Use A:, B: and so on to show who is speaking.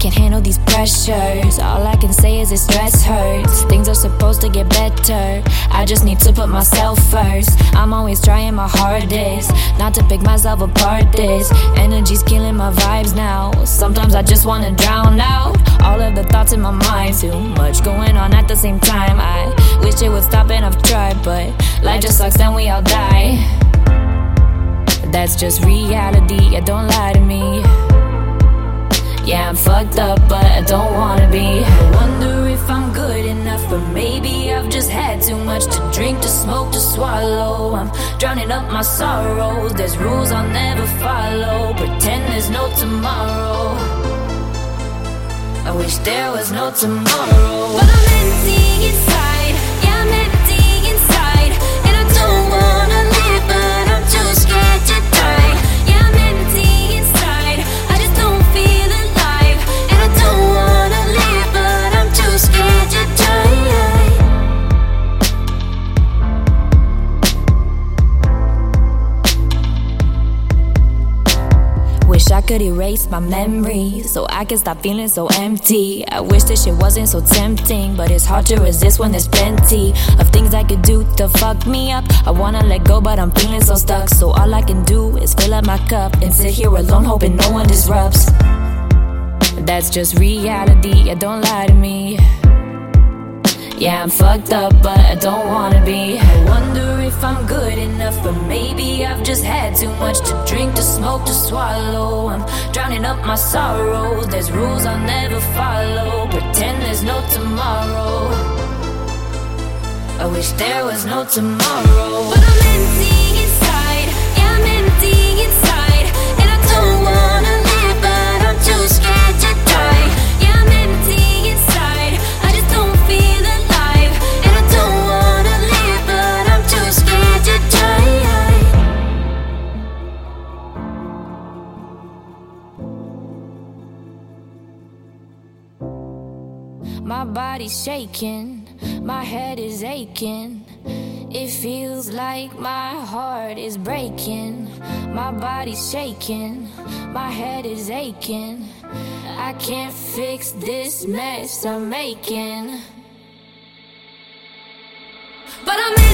A: can't handle these pressures. All I can say is this stress hurts. Things are supposed to get better, I just need to put myself first. I'm always trying my hardest not to pick myself apart. This energy's killing my vibes now. Sometimes I just wanna drown out all of the thoughts in my mind. Too much going on at the same time. I wish it would stop and I've tried, but life just sucks and we all die. That's just reality, yeah, don't lie to me. Yeah, I'm fucked up, but I don't wanna be. I wonder if I'm good enough, but maybe I've just had too much to drink, to smoke, to swallow. I'm drowning up my sorrows. There's rules I'll never follow. Pretend there's no tomorrow. I wish there was no tomorrow. But I'm empty inside. Yeah, I'm empty inside. And I don't wanna live, but I'm too scared to die. Yeah, I'm empty inside. I just don't feel alive. And I don't wanna live, but I'm too scared to die. Wish I could erase my memories so I could stop feeling so empty. I wish this shit wasn't so tempting, but it's hard to resist when there's plenty of things I could do to fuck me up. I wanna let go, but I'm feeling so stuck. So all I can do is fill up my cup and sit here alone, hoping no one disrupts. That's just reality, yeah, don't lie to me. Yeah, I'm fucked up, but I don't wanna be. I wonder if I'm good enough, but maybe I've just had too much to drink, to smoke, to swallow. I'm drowning up my sorrows. There's rules I'll never follow. Pretend there's no tomorrow. I wish there was no tomorrow. But I'm empty inside. Yeah, I'm empty inside. And I don't wanna live, but I'm too scared to die. Yeah, I'm empty inside. I just don't feel alive. And I don't wanna live, but I'm too scared to die. My body's shaking, my head is aching. It feels like my heart is breaking. My body's shaking, my head is aching. I can't fix this mess I'm making. But I'm